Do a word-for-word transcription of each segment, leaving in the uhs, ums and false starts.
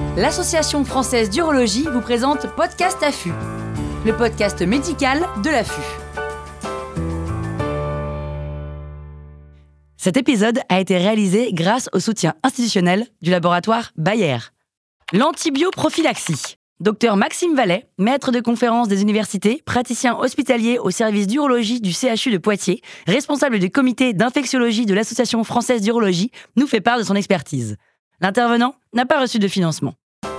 l'Association française d'urologie vous présente Podcast A F U, le podcast médical de l'A F U. Cet épisode a été réalisé grâce au soutien institutionnel du laboratoire Bayer. L'antibioprophylaxie. Docteur Maxime Vallet, maître de conférences des universités, praticien hospitalier au service d'urologie du C H U de Poitiers, responsable du comité d'infectiologie de l'Association française d'urologie, nous fait part de son expertise. L'intervenant n'a pas reçu de financement.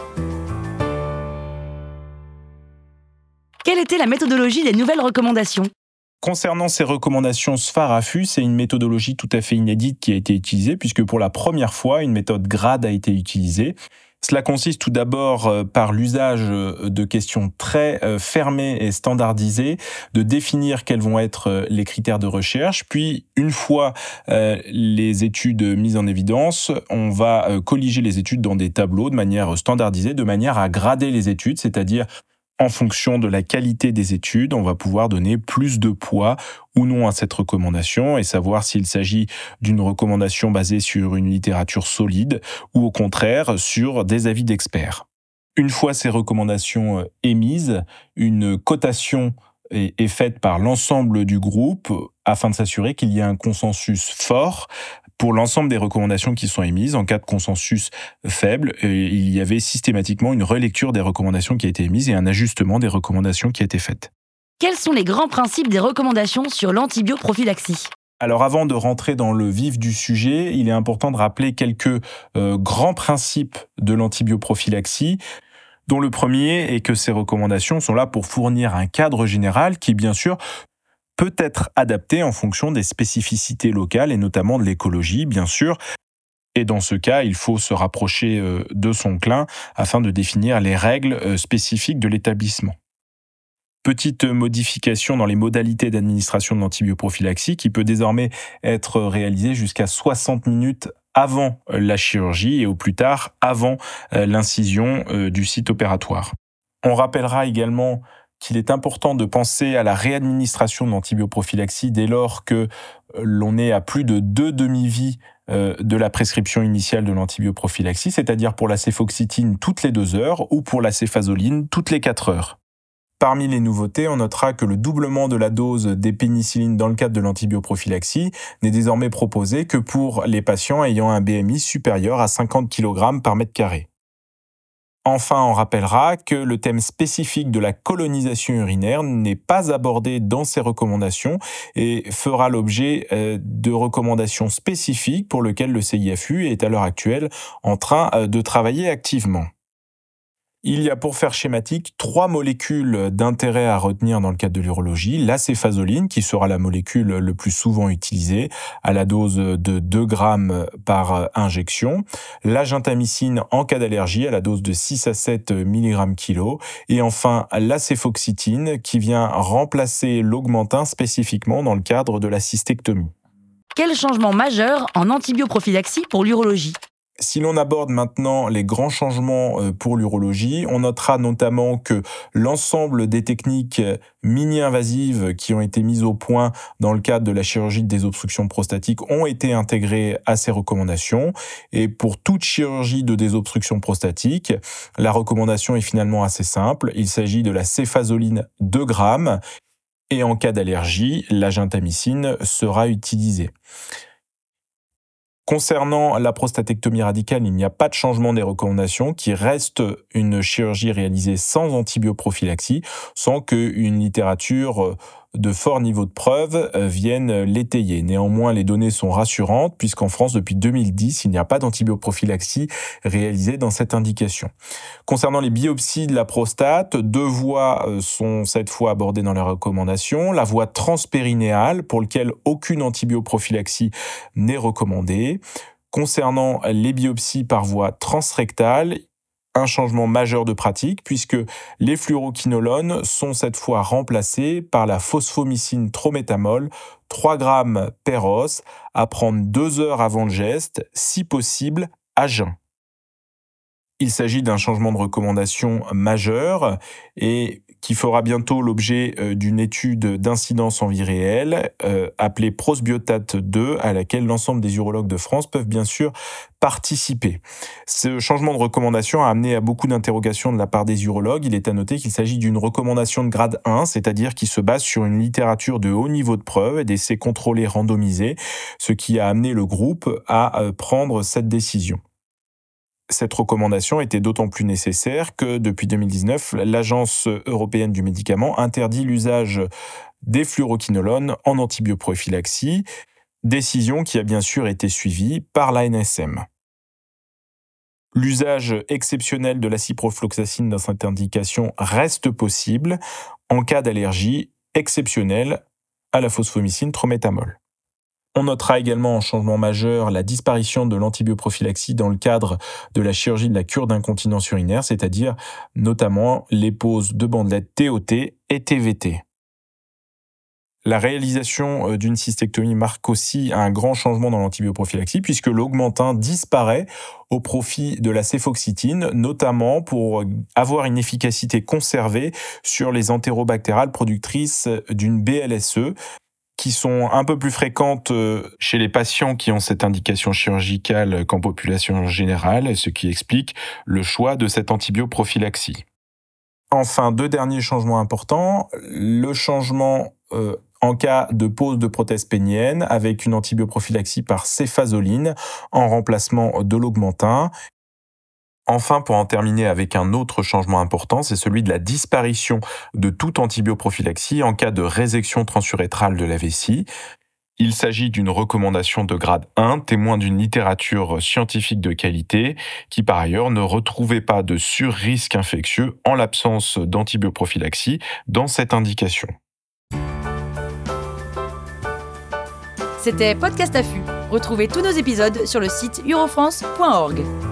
Quelle était la méthodologie des nouvelles recommandations ? Concernant ces recommandations S F A R A F U, c'est une méthodologie tout à fait inédite qui a été utilisée, puisque pour la première fois, une méthode GRADE a été utilisée. Cela consiste tout d'abord par l'usage de questions très fermées et standardisées, de définir quels vont être les critères de recherche. Puis, une fois les études mises en évidence, on va colliger les études dans des tableaux de manière standardisée, de manière à grader les études, c'est-à-dire en fonction de la qualité des études, on va pouvoir donner plus de poids ou non à cette recommandation et savoir s'il s'agit d'une recommandation basée sur une littérature solide ou au contraire sur des avis d'experts. Une fois ces recommandations émises, une cotation est, est faite par l'ensemble du groupe afin de s'assurer qu'il y ait un consensus fort pour l'ensemble des recommandations qui sont émises. En cas de consensus faible, il y avait systématiquement une relecture des recommandations qui a été émises et un ajustement des recommandations qui a été faites. Quels sont les grands principes des recommandations sur l'antibioprophylaxie ? Alors avant de rentrer dans le vif du sujet, il est important de rappeler quelques euh, grands principes de l'antibioprophylaxie, dont le premier est que ces recommandations sont là pour fournir un cadre général qui, bien sûr, peut être adapté en fonction des spécificités locales et notamment de l'écologie, bien sûr. Et dans ce cas, il faut se rapprocher de son clin afin de définir les règles spécifiques de l'établissement. Petite modification dans les modalités d'administration de l'antibioprophylaxie qui peut désormais être réalisée jusqu'à soixante minutes avant la chirurgie et au plus tard avant l'incision du site opératoire. On rappellera également qu'il est important de penser à la réadministration de l'antibioprophylaxie dès lors que l'on est à plus de deux demi-vies de la prescription initiale de l'antibioprophylaxie, c'est-à-dire pour la céfoxytine toutes les deux heures ou pour la céfazoline toutes les quatre heures. Parmi les nouveautés, on notera que le doublement de la dose des pénicillines dans le cadre de l'antibioprophylaxie n'est désormais proposé que pour les patients ayant un B M I supérieur à cinquante kilogrammes par mètre carré. Enfin, on rappellera que le thème spécifique de la colonisation urinaire n'est pas abordé dans ces recommandations et fera l'objet de recommandations spécifiques pour lesquelles le C I F U est à l'heure actuelle en train de travailler activement. Il y a pour faire schématique trois molécules d'intérêt à retenir dans le cadre de l'urologie. La céfazoline, qui sera la molécule le plus souvent utilisée, à la dose de deux grammes par injection. La gentamicine en cas d'allergie, à la dose de six à sept milligrammes kilo. Et enfin, la céfoxytine, qui vient remplacer l'augmentin spécifiquement dans le cadre de la cystectomie. Quel changement majeur en antibioprophylaxie pour l'urologie ? Si l'on aborde maintenant les grands changements pour l'urologie, on notera notamment que l'ensemble des techniques mini-invasives qui ont été mises au point dans le cadre de la chirurgie de désobstruction prostatique ont été intégrées à ces recommandations. Et pour toute chirurgie de désobstruction prostatique, la recommandation est finalement assez simple. Il s'agit de la céfazoline deux grammes et en cas d'allergie, la gentamicine sera utilisée. Concernant la prostatectomie radicale, il n'y a pas de changement des recommandations, qui reste une chirurgie réalisée sans antibioprophylaxie, sans qu'une littérature de fort niveau de preuve vienne l'étayer. Néanmoins, les données sont rassurantes, puisqu'en France, depuis deux mille dix, il n'y a pas d'antibioprophylaxie réalisée dans cette indication. Concernant les biopsies de la prostate, deux voies sont cette fois abordées dans les recommandations. La voie transpérinéale, pour laquelle aucune antibioprophylaxie n'est recommandée. Concernant les biopsies par voie transrectale, un changement majeur de pratique puisque les fluoroquinolones sont cette fois remplacés par la phosphomycine trométamol, trois grammes per os, à prendre deux heures avant le geste, si possible à jeun. Il s'agit d'un changement de recommandation majeur et qui fera bientôt l'objet euh, d'une étude d'incidence en vie réelle, euh, appelée Prosbiotat deux, à laquelle l'ensemble des urologues de France peuvent bien sûr participer. Ce changement de recommandation a amené à beaucoup d'interrogations de la part des urologues. Il est à noter qu'il s'agit d'une recommandation de grade un, c'est-à-dire qui se base sur une littérature de haut niveau de preuve et d'essais contrôlés randomisés, ce qui a amené le groupe à euh, prendre cette décision. Cette recommandation était d'autant plus nécessaire que, depuis deux mille dix-neuf, l'Agence européenne du médicament interdit l'usage des fluoroquinolones en antibioprophylaxie, décision qui a bien sûr été suivie par l'A N S M. L'usage exceptionnel de la ciprofloxacine dans cette indication reste possible en cas d'allergie exceptionnelle à la phosphomycine trométamol. On notera également en changement majeur la disparition de l'antibioprophylaxie dans le cadre de la chirurgie de la cure d'incontinence urinaire, c'est-à-dire notamment les poses de bandelettes T O T et T V T. La réalisation d'une cystectomie marque aussi un grand changement dans l'antibioprophylaxie puisque l'augmentin disparaît au profit de la céfoxytine, notamment pour avoir une efficacité conservée sur les entérobactérales productrices d'une B L S E, qui sont un peu plus fréquentes chez les patients qui ont cette indication chirurgicale qu'en population générale, ce qui explique le choix de cette antibioprophylaxie. Enfin, deux derniers changements importants. Le changement euh, en cas de pose de prothèse pénienne avec une antibioprophylaxie par céfazoline en remplacement de l'augmentin. Enfin, pour en terminer avec un autre changement important, c'est celui de la disparition de toute antibioprophylaxie en cas de résection transurétrale de la vessie. Il s'agit d'une recommandation de grade un, témoin d'une littérature scientifique de qualité, qui par ailleurs ne retrouvait pas de surrisque infectieux en l'absence d'antibioprophylaxie dans cette indication. C'était Podcast Affût. Retrouvez tous nos épisodes sur le site urofrance point org.